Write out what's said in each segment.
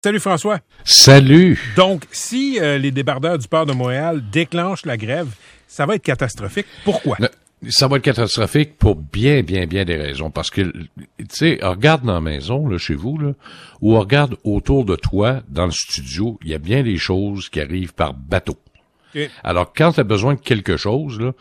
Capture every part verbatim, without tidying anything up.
Salut François. Salut. Donc, si euh, les débardeurs du port de Montréal déclenchent la grève, ça va être catastrophique. Pourquoi? Le, ça va être catastrophique pour bien, bien, bien des raisons. Parce que, tu sais, regarde dans la maison, là, chez vous, là, ou regarde autour de toi, dans le studio, il y a bien des choses qui arrivent par bateau. Okay. Alors, quand tu as besoin de quelque chose, là,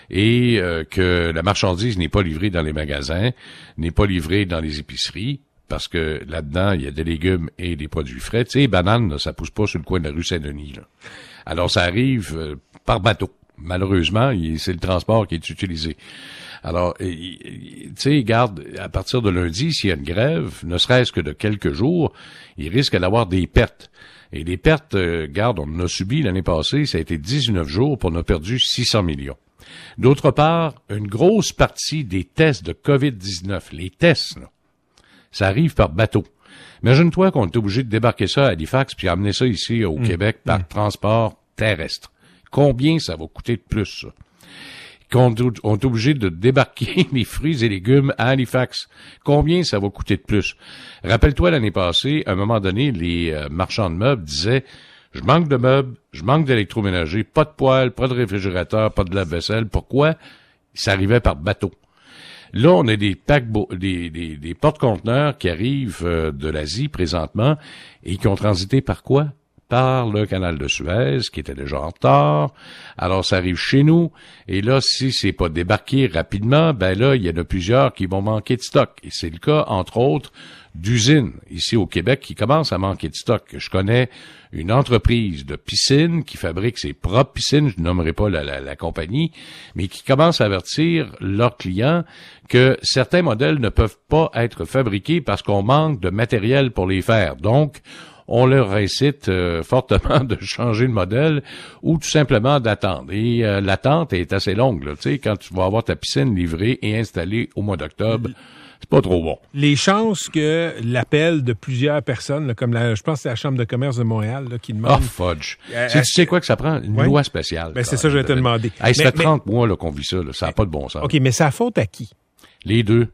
et euh, que la marchandise n'est pas livrée dans les magasins, n'est pas livrée dans les épiceries, parce que là-dedans, il y a des légumes et des produits frais. Tu sais, les bananes, là, ça pousse pas sur le coin de la rue Saint-Denis, là. Alors, ça arrive euh, par bateau. Malheureusement, il, c'est le transport qui est utilisé. Alors, tu sais, garde, à partir de lundi, s'il y a une grève, ne serait-ce que de quelques jours, il risque d'avoir des pertes. Et les pertes, euh, garde, on en a subi l'année passée, ça a été dix-neuf jours, pour on a perdu six cents millions. D'autre part, une grosse partie des tests de covid dix-neuf, les tests, là, ça arrive par bateau. Imagine-toi qu'on est obligé de débarquer ça à Halifax puis amener ça ici au mmh. Québec par mmh. transport terrestre. Combien ça va coûter de plus, ça? Qu'on on est obligé de débarquer les fruits et légumes à Halifax. Combien ça va coûter de plus? Rappelle-toi, l'année passée, à un moment donné, les euh, marchands de meubles disaient « Je manque de meubles, je manque d'électroménager, pas de poêle, pas de réfrigérateur, pas de lave-vaisselle. » Pourquoi? Ça arrivait par bateau. Là, on a des paquebots, des, des, des porte-conteneurs qui arrivent euh, de l'Asie présentement et qui ont transité par quoi? Par le canal de Suez, qui était déjà en retard. Alors, ça arrive chez nous. Et là, si c'est pas débarqué rapidement, ben là, il y en a plusieurs qui vont manquer de stock. Et c'est le cas, entre autres, d'usines ici au Québec qui commencent à manquer de stock. Je connais une entreprise de piscines qui fabrique ses propres piscines, je ne nommerai pas la, la, la compagnie, mais qui commence à avertir leurs clients que certains modèles ne peuvent pas être fabriqués parce qu'on manque de matériel pour les faire. Donc, on leur incite euh, fortement de changer de modèle ou tout simplement d'attendre. Et euh, l'attente est assez longue, là. Tu sais, quand tu vas avoir ta piscine livrée et installée au mois d'octobre, c'est pas trop bon. Les chances que l'appel de plusieurs personnes, là, comme la, je pense que c'est la Chambre de commerce de Montréal, là, qui demande... Ah, fudge. Euh, tu, tu sais quoi que ça prend? Une ouais. loi spéciale. Ben, c'est ça que je vais te demander. Hey, ça mais, fait trente mais, mois là, qu'on vit ça. Là. Ça n'a pas de bon sens. OK, mais c'est la faute à qui? Les deux.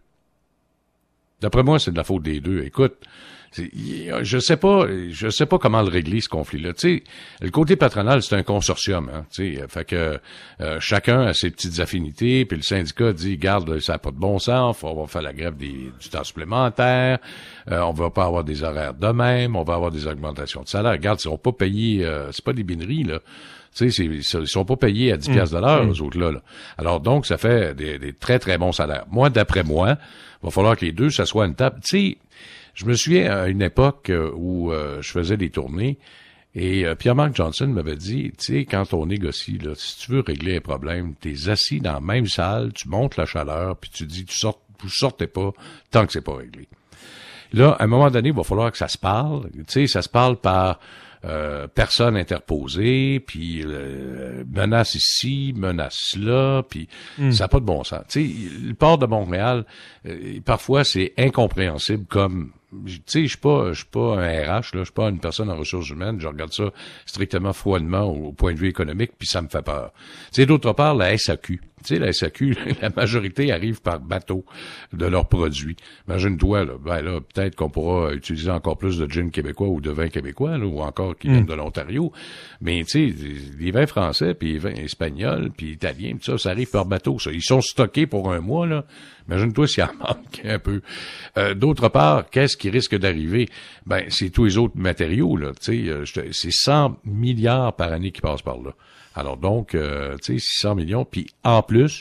D'après moi, c'est de la faute des deux. Écoute, c'est, je sais pas, je sais pas comment le régler, ce conflit-là. Tu sais, le côté patronal, c'est un consortium, hein. Tu sais, fait que euh, chacun a ses petites affinités, puis le syndicat dit, garde, ça n'a pas de bon sens, on va faire la grève des, du temps supplémentaire, euh, on va pas avoir des horaires de même, on va avoir des augmentations de salaire. Regarde, ils sont pas payés, euh, c'est pas des bineries, là. Tu sais, ils sont pas payés à dix piastres de l'heure, mmh. eux autres-là, là. Alors donc, ça fait des, des très, très bons salaires. Moi, d'après moi, il va falloir que les deux s'assoient à une table. Tu sais, je me souviens à une époque où euh, je faisais des tournées et euh, Pierre-Marc Johnson m'avait dit, tu sais, quand on négocie, là, si tu veux régler un problème, t'es assis dans la même salle, tu montes la chaleur, puis tu dis, tu sors, vous sortez pas tant que c'est pas réglé. Là, à un moment donné, il va falloir que ça se parle. Tu sais, ça se parle par euh, personne interposée, puis euh, menace ici, menace là, puis mm. ça n'a pas de bon sens. Tu sais, le port de Montréal, euh, parfois, c'est incompréhensible comme... Tu sais, je suis pas, je suis pas un R H, là, je suis pas une personne en ressources humaines, je regarde ça strictement froidement au, au point de vue économique, puis ça me fait peur. Tu sais, d'autre part, la S A Q. Tu sais, la S A Q, la majorité arrive par bateau de leurs produits. Imagine-toi, là, ben là, peut-être qu'on pourra utiliser encore plus de gin québécois ou de vin québécois, là, ou encore qui viennent mm. de l'Ontario. Mais tu sais, les vins français, puis les vins espagnols, puis italiens, tout ça, ça arrive par bateau, ça. Ils sont stockés pour un mois, là. Imagine-toi s'il en manque un peu. Euh, d'autre part, qu'est-ce qui risque d'arriver? Ben, c'est tous les autres matériaux, là. Tu sais, c'est cent milliards par année qui passent par là. Alors donc, euh, tu sais, six cents millions. Puis en plus,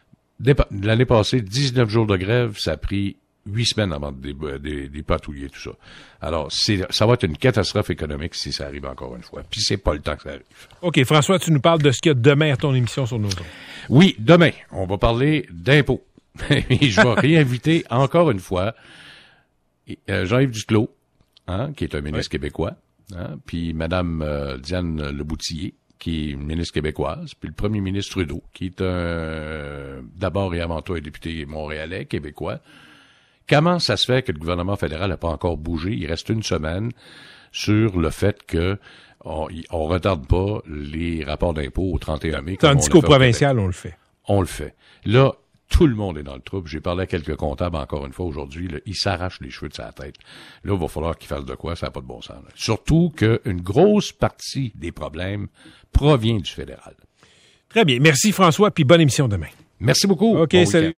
l'année passée, dix-neuf jours de grève, ça a pris huit semaines avant de dépatouiller tout ça. Alors, c'est, ça va être une catastrophe économique si ça arrive encore une fois. Puis c'est pas le temps que ça arrive. OK, François, tu nous parles de ce qu'il y a demain à ton émission sur nos ondes. Oui, demain, on va parler d'impôts. Je vais réinviter encore une fois euh, Jean-Yves Duclos, hein, qui est un ministre oui. québécois, hein, puis Mme euh, Diane Leboutillier, qui est ministre québécoise, puis le premier ministre Trudeau, qui est un euh, d'abord et avant tout un député montréalais, québécois. Comment ça se fait que le gouvernement fédéral n'a pas encore bougé? Il reste une semaine sur le fait que on, on retarde pas les rapports d'impôts au trente et un mai. Tandis qu'au provincial, on le fait. On le fait. Là, Tout le monde est dans le trouble. J'ai parlé à quelques comptables encore une fois aujourd'hui. Là, ils s'arrachent les cheveux de sa tête. Là, il va falloir qu'ils fassent de quoi, ça n'a pas de bon sens. Là. Surtout qu'une grosse partie des problèmes provient du fédéral. Très bien. Merci François, puis bonne émission demain. Merci beaucoup. OK, bon salut.